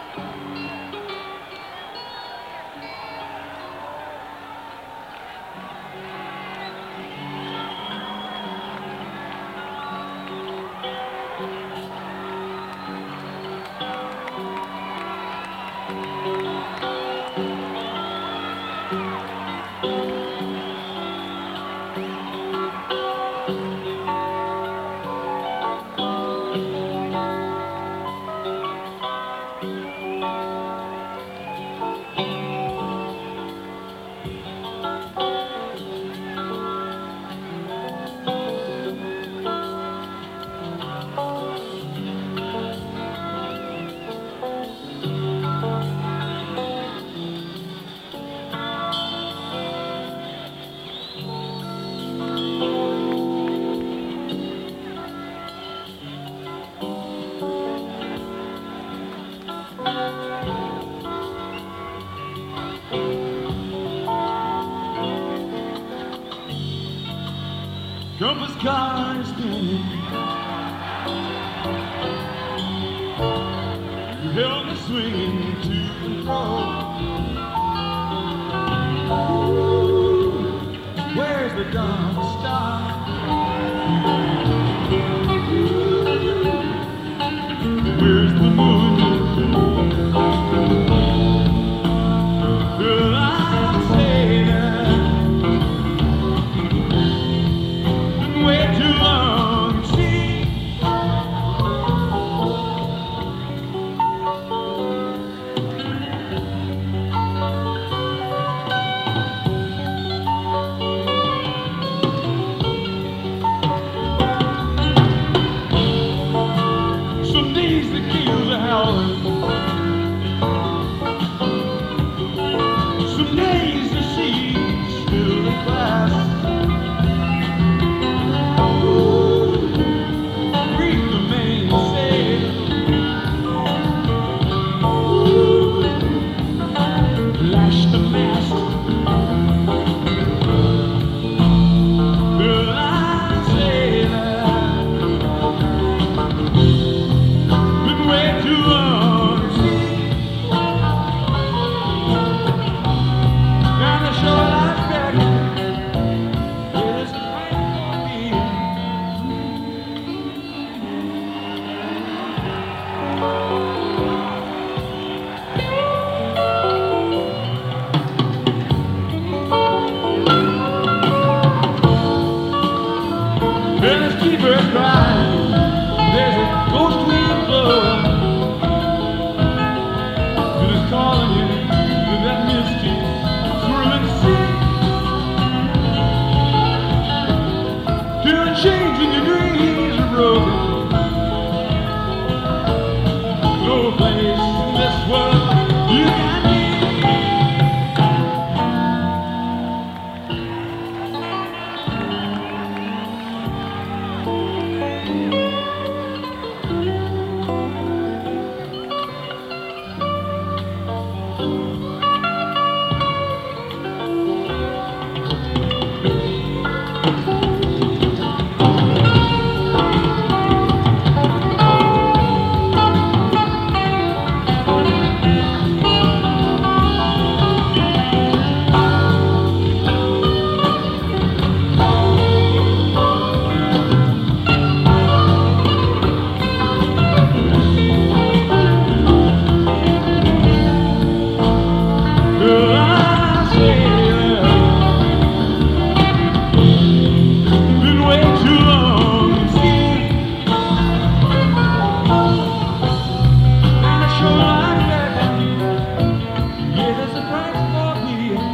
Trumpet's car is spinning. You held me swinging to and fro. Ooh, where's the dawn star? Where's the moon? Well, I'll say that been way too long, see. Some days the gales are howling. Some days the sea's still in glass. Ooh, reef the mainsail. Ooh, lash the mast. Well, I say that been way too long, see. Down the shore lies back. There's a fight for me. Well, there's keepers crying. There's a ghost wind blowing. It is calling you to that misty, swirling sea. To a change in your dreams are broken. No place in this world you can be. Well, I say been way too long, see. And a show like that, yeah, there's a price for me.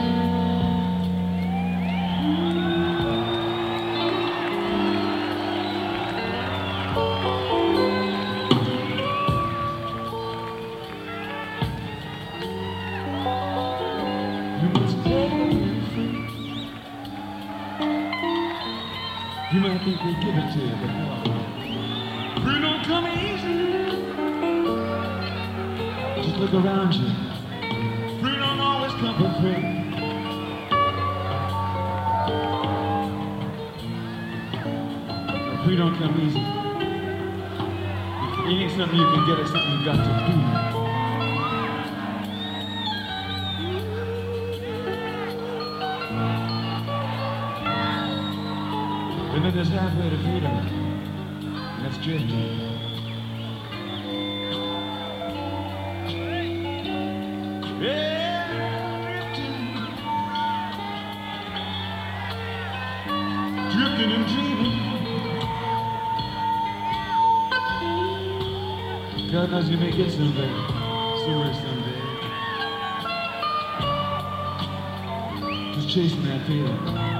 You must take it free. You might think they give it to you, but no. Free don't come easy. Just look around you. Free don't always come for free. Free don't come easy. It ain't something you can get, it's something you got to do. Living is halfway to freedom, and that's drifting. Yeah, drifting and dreaming. God knows you may get somewhere someday. Just chasing that feeling.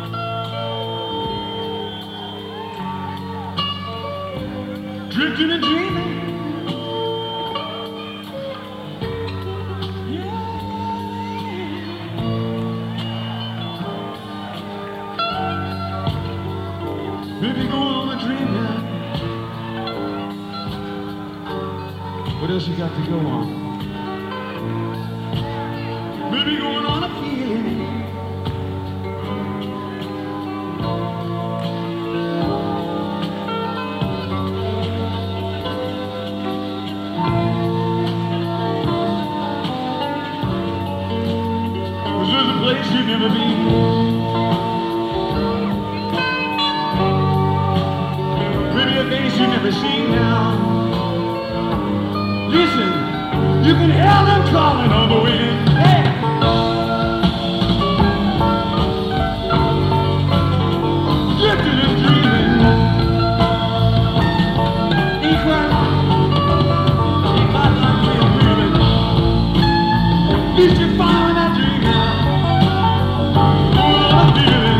Drifting and dreaming. Maybe going on a dream now. What else you got to go on? Maybe going on a feeling. Cause there's a place you've never been. Maybe a face you've never seen now. Listen, you can hear them calling on the wind. Hey! Drifting and dreaming. Ain't quite like we're dreaming. At least you're following that dream now. Oh, I'm feeling.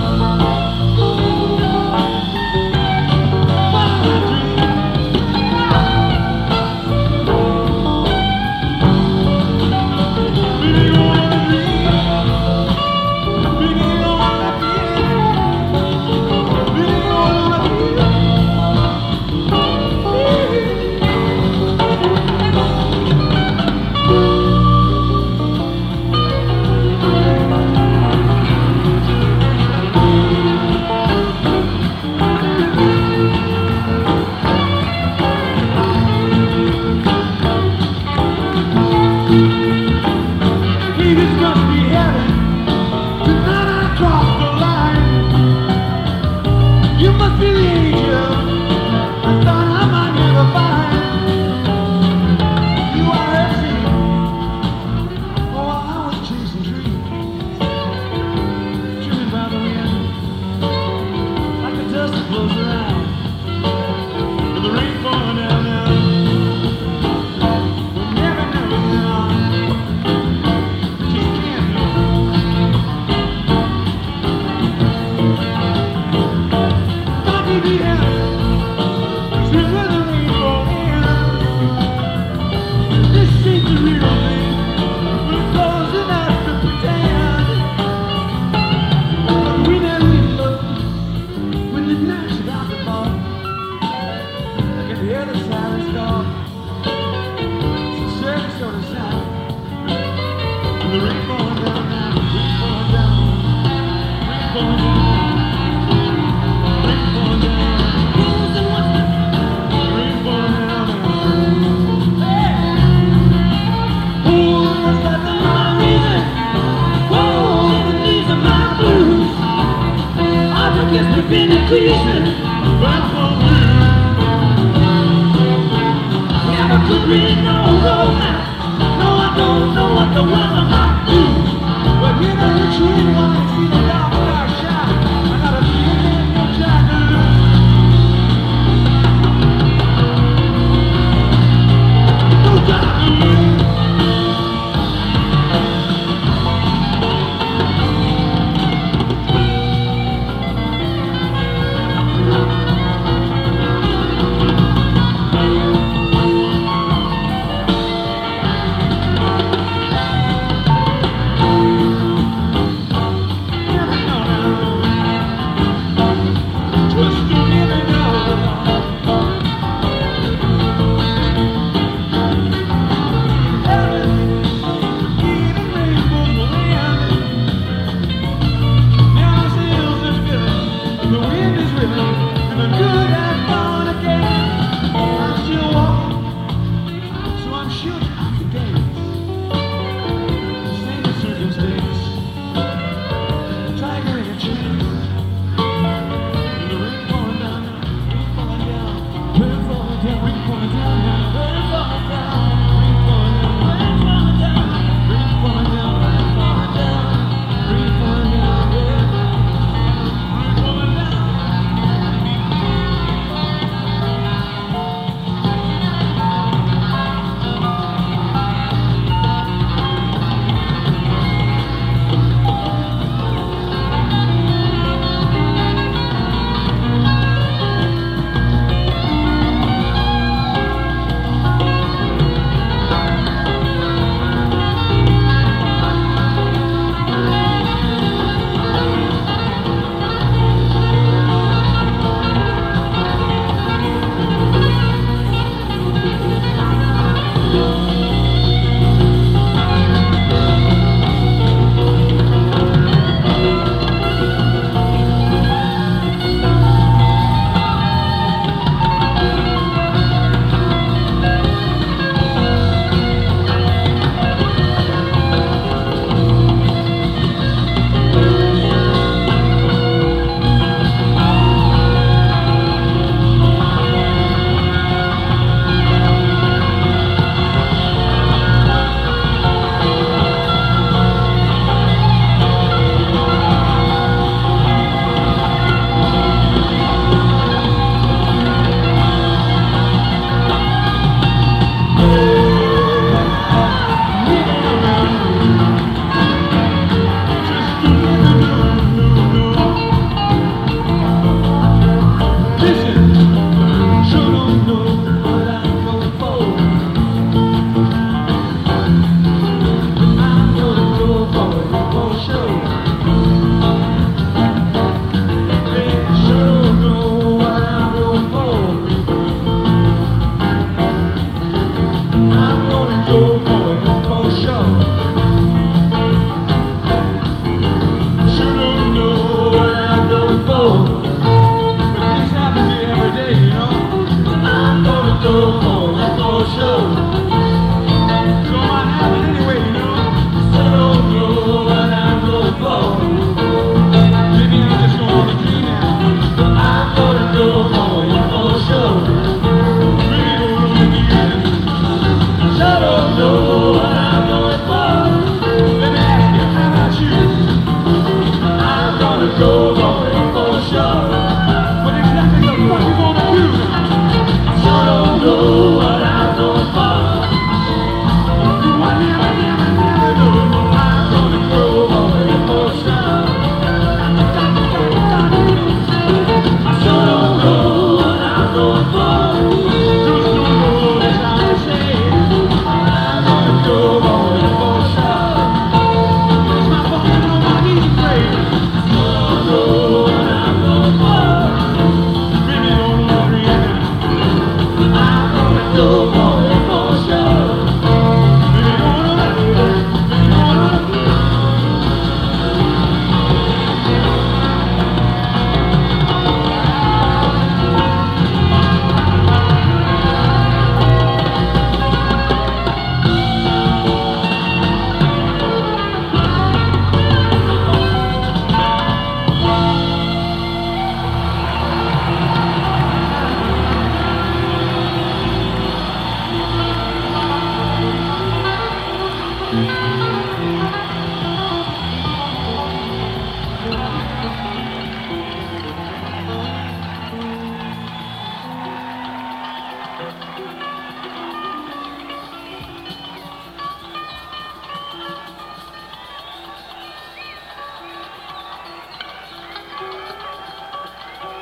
Been increasing, never could really know now. No, I don't know what the weather might do, but you know the truth.